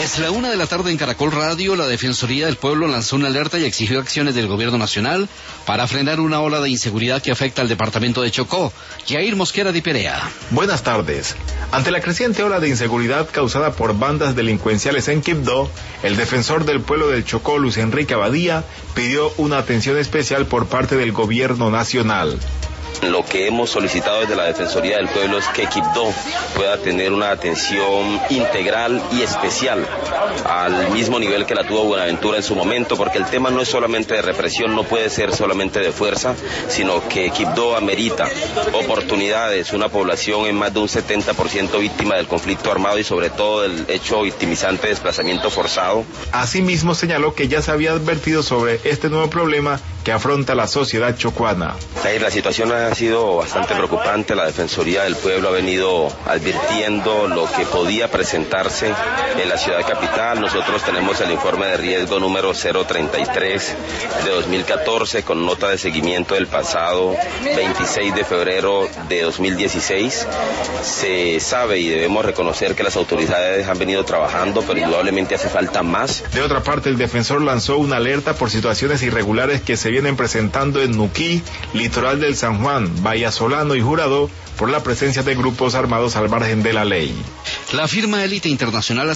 tardes, la 1 de la tarde en Caracol Radio, la Defensoría del Pueblo lanzó una alerta y exigió acciones del gobierno nacional para frenar una ola de inseguridad que afecta al departamento de Chocó. Jair Mosquera de Perea. Buenas tardes. Ante la creciente ola de inseguridad causada por bandas delincuenciales en Quibdó, el defensor del pueblo del Chocó, Luis Enrique Abadía, pidió una atención especial por parte del gobierno nacional. Lo que hemos solicitado desde la Defensoría del Pueblo es que Quibdó pueda tener una atención integral y especial al mismo nivel que la tuvo Buenaventura en su momento, porque el tema no es solamente de represión, no puede ser solamente de fuerza, sino que Quibdó amerita oportunidades, una población en más de un 70% víctima del conflicto armado y sobre todo del hecho victimizante de desplazamiento forzado. Asimismo señaló que ya se había advertido sobre este nuevo problema que afronta la sociedad chocuana. La situación ha sido bastante preocupante. La Defensoría del Pueblo ha venido advirtiendo lo que podía presentarse en la ciudad capital. Nosotros tenemos el informe de riesgo número 033 de 2014 con nota de seguimiento del pasado 26 de febrero de 2016. Se sabe y debemos reconocer que las autoridades han venido trabajando, pero indudablemente hace falta más. De otra parte, el defensor lanzó una alerta por situaciones irregulares que se vienen presentando en Nuquí, litoral del San Juan, Vallasolano y Jurado, por la presencia de grupos armados al margen de la ley. La firma Élite Internacional